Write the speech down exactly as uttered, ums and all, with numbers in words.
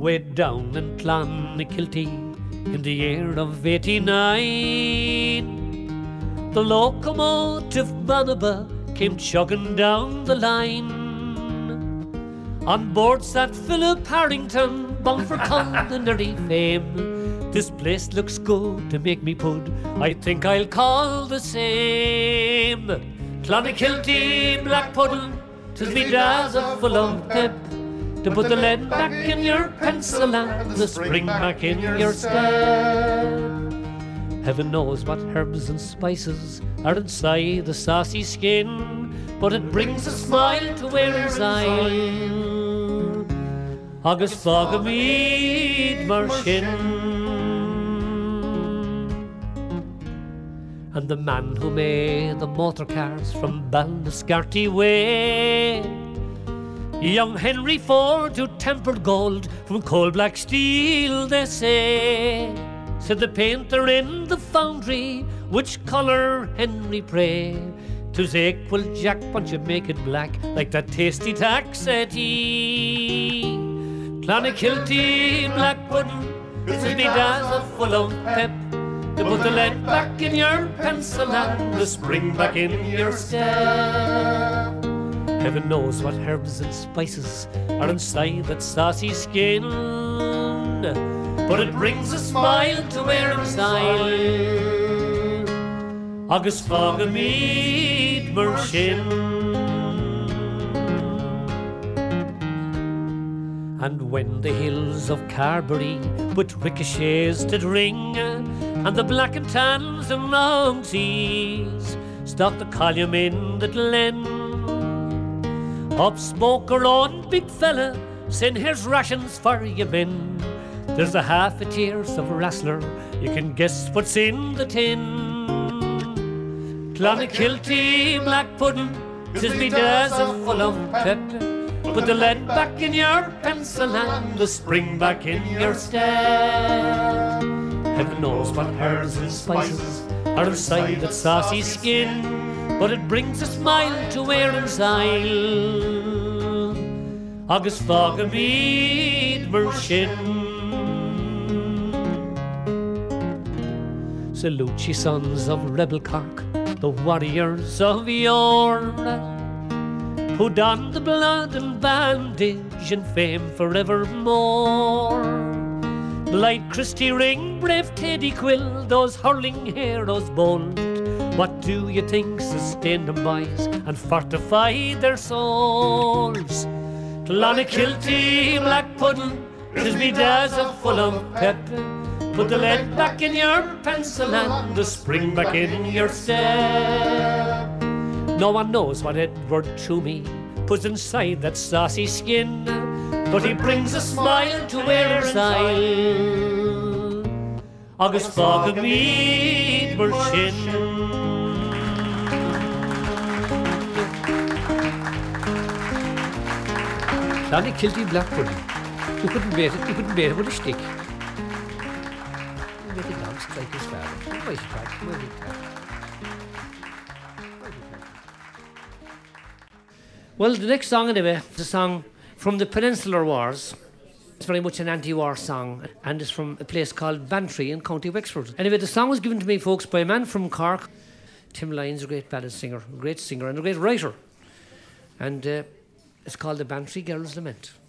way down in Clonakilty in the year of eighty-nine. The locomotive Banaba came chugging down the line. On board sat Philip Harrington, bound for culinary fame. This place looks good to make me pud, I think I'll call the same. Clonakilty black pudding, 'tis me dazzle full of pep, to put the lead back in your pencil and the spring back in your step. Heaven knows what herbs and spices are inside the saucy skin, but it brings a smile to Erin's eye. Agus fog mead mar sin. And the man who made the motor cars from Balnascarty way, young Henry Ford, who tempered gold from coal black steel, they say, said the painter in the foundry, which colour Henry pray? 'Tis equal Jack, but you make it black like that tasty taxati. Clonakilty black pudding, this is me dazzle full of pep, to put the lead back in your pencil and the spring back in your step. Heaven knows what herbs and spices are inside that saucy skin, but it brings a smile to Erin's eye. Agus fog a mead mar sin. And when the hills of Carberry with ricochets did ring, and the black and tans and mounties stalked the column in the glen, up spoke our own big fella, saying here's rations for you men. There's a half a tierce of Rassler, you can guess what's in the tin. Clonakilty black pudding, 'tis me dazzle full of pep, put the lead back in your pencil and the spring back in your step. Heaven knows what herbs and spices are inside that saucy skin, but it brings a smile to Erin's eye. Agus fog a mead mar sin. Salute ye sons of rebel Cork, the warriors of yore, who donned the blood and bandage and fame forevermore. Like Christy Ring, brave Teddy Quill, those hurling heroes bold, what do you think sustained them, boys, and fortified their souls? Clonakilty black pudding, 'tis me dazzle full of pep, put the lead back in your pencil and the spring back in your step. No one knows what Edward Toomey puts inside that saucy skin, but he brings a smile to Erin's eye. Agus fog a mead mar sin. Clonakilty black pudding. You couldn't bear it, you couldn't bear it with a stick. You make it long strike his father. Why is it back? Why is it back? Well, the next song anyway is a song from the Peninsular Wars. It's very much an anti-war song, and it's from a place called Bantry in County Wexford. Anyway, the song was given to me, folks, by a man from Cork. Tim Lyons, a great ballad singer, a great singer and a great writer. And uh, it's called The Bantry Girl's Lament.